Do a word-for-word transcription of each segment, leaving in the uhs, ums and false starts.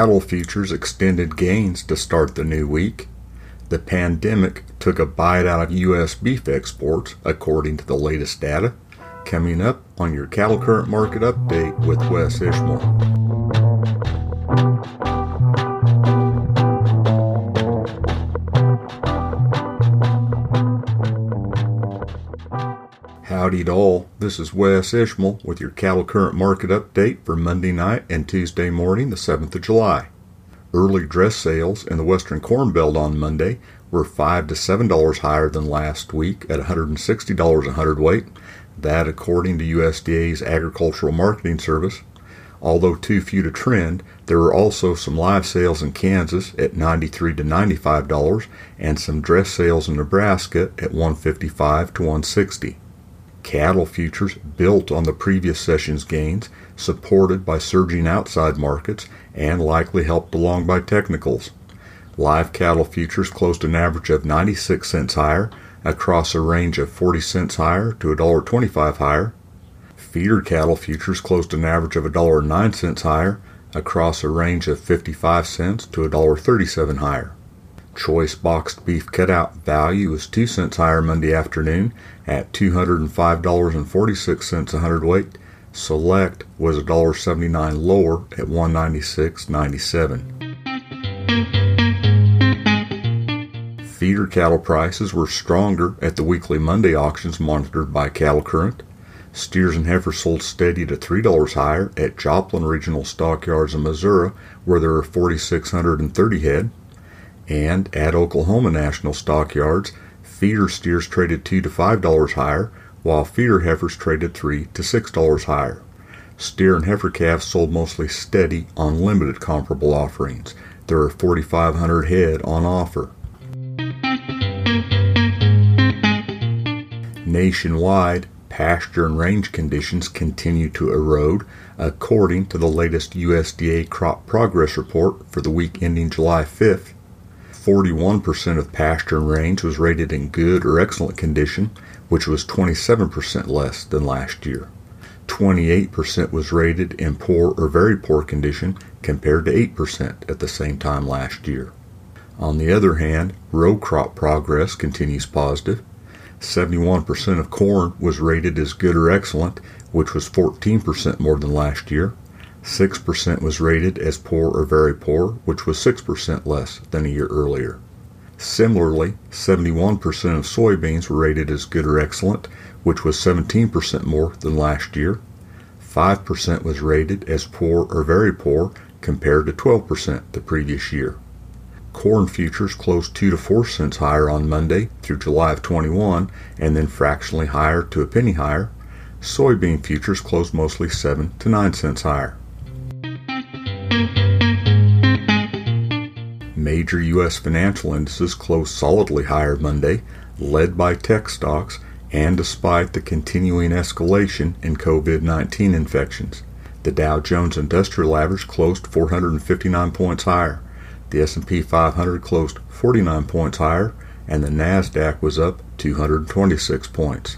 Cattle futures extended gains to start the new week. The pandemic took a bite out of U S beef exports, according to the latest data. Coming up on your Cattle Current Market Update with Wes Ishmael. Howdy to all, this is Wes Ishmael with your Cattle Current Market Update for Monday night and Tuesday morning, the seventh of July. Early dress sales in the Western Corn Belt on Monday were five to seven dollars higher than last week at one hundred sixty dollars a hundredweight. That according to U S D A's Agricultural Marketing Service. Although too few to trend, there were also some live sales in Kansas at ninety-three to ninety-five dollars and some dress sales in Nebraska at one fifty-five to one sixty. Cattle futures built on the previous session's gains, supported by surging outside markets and likely helped along by technicals. Live cattle futures closed an average of ninety-six cents higher, across a range of forty cents higher to one dollar twenty-five higher. Feeder cattle futures closed an average of one dollar and nine cents higher, across a range of fifty-five cents to one dollar thirty-seven higher. Choice boxed beef cutout value was two cents higher Monday afternoon at two hundred five dollars and forty-six cents a hundredweight. Select was one dollar seventy-nine lower at one ninety-six ninety-seven. Feeder cattle prices were stronger at the weekly Monday auctions monitored by Cattle Current. Steers and heifers sold steady to three dollars higher at Joplin Regional Stockyards in Missouri, where there are four thousand six hundred thirty head. And at Oklahoma National Stockyards, feeder steers traded two to five dollars higher, while feeder heifers traded three to six dollars higher. Steer and heifer calves sold mostly steady on limited comparable offerings. There are four thousand five hundred head on offer. Nationwide, pasture and range conditions continue to erode, according to the latest U S D A Crop Progress Report for the week ending July fifth. forty-one percent of pasture and range was rated in good or excellent condition, which was twenty-seven percent less than last year. twenty-eight percent was rated in poor or very poor condition, compared to eight percent at the same time last year. On the other hand, row crop progress continues positive. seventy-one percent of corn was rated as good or excellent, which was fourteen percent more than last year. six percent was rated as poor or very poor, which was six percent less than a year earlier. Similarly, seventy-one percent of soybeans were rated as good or excellent, which was seventeen percent more than last year. five percent was rated as poor or very poor, compared to twelve percent the previous year. Corn futures closed two to four cents higher on Monday through July of twenty-one, and then fractionally higher to a penny higher. Soybean futures closed mostly seven to nine cents higher. Major U S financial indices closed solidly higher Monday, led by tech stocks, and despite the continuing escalation in COVID nineteen infections. The Dow Jones Industrial Average closed four hundred fifty-nine points higher. The S and P five hundred closed forty-nine points higher, and the NASDAQ was up two hundred twenty-six points.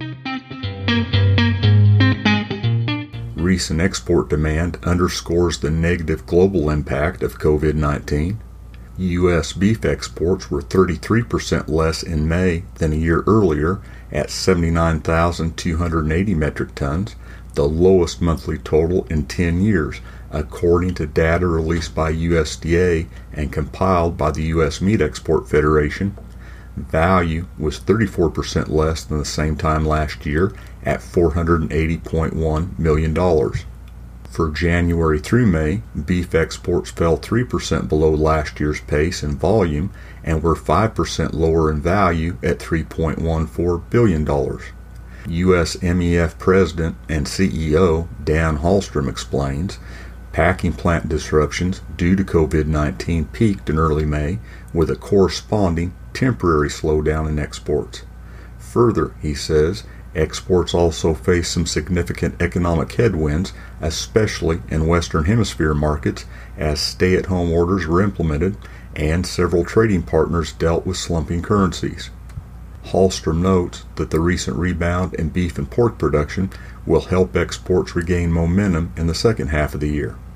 Recent export demand underscores the negative global impact of COVID nineteen. U S beef exports were thirty-three percent less in May than a year earlier at seventy-nine thousand two hundred eighty metric tons, the lowest monthly total in ten years, according to data released by U S D A and compiled by the U S Meat Export Federation. Value was thirty-four percent less than the same time last year at four hundred eighty point one million dollars. For January through May, beef exports fell three percent below last year's pace in volume and were five percent lower in value at three point one four billion dollars. U S M E F President and C E O Dan Hallstrom explains, packing plant disruptions due to COVID nineteen peaked in early May with a corresponding temporary slowdown in exports. Further, he says, exports also face some significant economic headwinds, especially in Western Hemisphere markets, as stay-at-home orders were implemented and several trading partners dealt with slumping currencies. Hallstrom notes that the recent rebound in beef and pork production will help exports regain momentum in the second half of the year.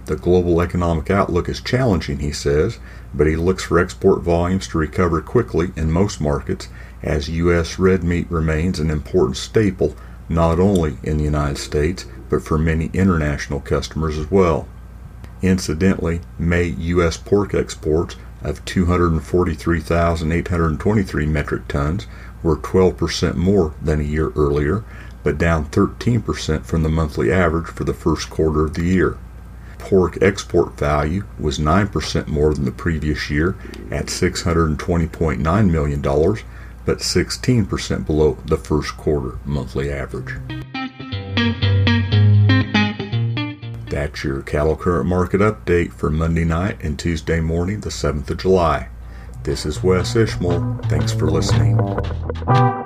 The global economic outlook is challenging, he says, but he looks for export volumes to recover quickly in most markets as U S red meat remains an important staple not only in the United States but for many international customers as well. Incidentally, May U S pork exports of two hundred forty-three thousand eight hundred twenty-three metric tons were twelve percent more than a year earlier, but down thirteen percent from the monthly average for the first quarter of the year. Pork export value was nine percent more than the previous year at six hundred twenty point nine million dollars, but sixteen percent below the first quarter monthly average. That's your cattle current market update for Monday night and Tuesday morning, the seventh of July. This is Wes Ishmael. Thanks for listening.